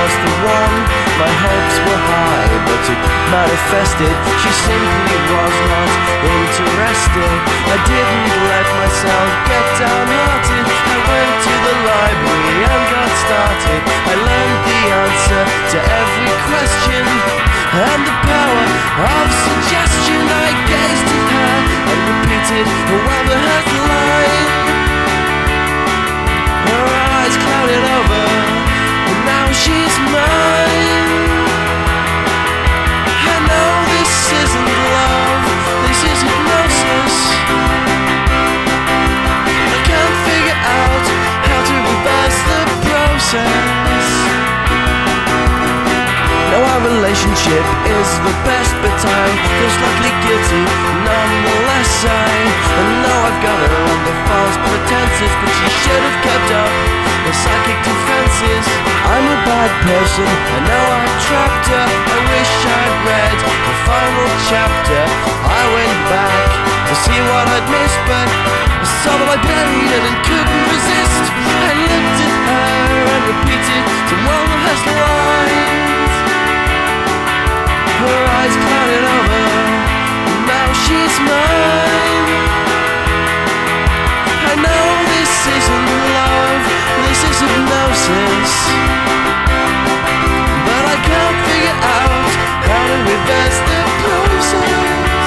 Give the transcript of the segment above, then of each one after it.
was the one. My hopes were high, but it manifested. She simply was not interested. I didn't let myself get downhearted. I went to the library and got started. I learned the answer to every question and the power of suggestion. I gazed at her and repeated Webber's line. Her eyes clouded over, and now she's mine. I know this isn't love, this is hypnosis. I can't figure out how to reverse the process. Now our relationship is the best, but I feel slightly guilty nonetheless. I know I've got her under false pretenses, but she should have kept up the psychic defenses. I'm a bad person, I know I've trapped her. I wish I'd read the final chapter. I went back to see what I'd missed, but I saw that I buried it and couldn't resist. I looked at her and repeated some well-rehearsed lines. Her eyes clouded over, and now she's mine. I know this isn't love, this is hypnosis, but I can't figure out how to reverse the process.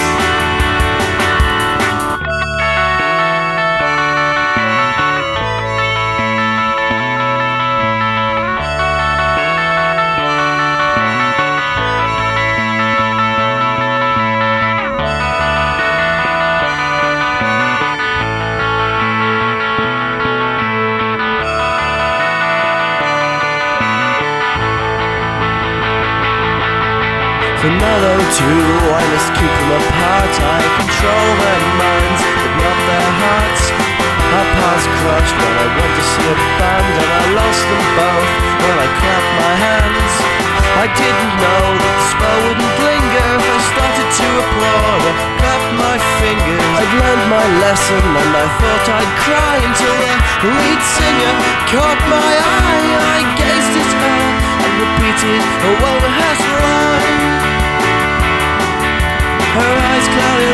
For none or two, I must keep them apart. I control their minds, but not their hearts. Our paths crossed when I went to see a band, and I lost them both when I clapped my hands. I didn't know that the spell wouldn't linger if I started to applaud or clap my fingers. I'd learned my lesson and I thought I'd cry until the lead singer caught my eye. I gazed at her and repeated a well-rehearsed line. Her eyes clouded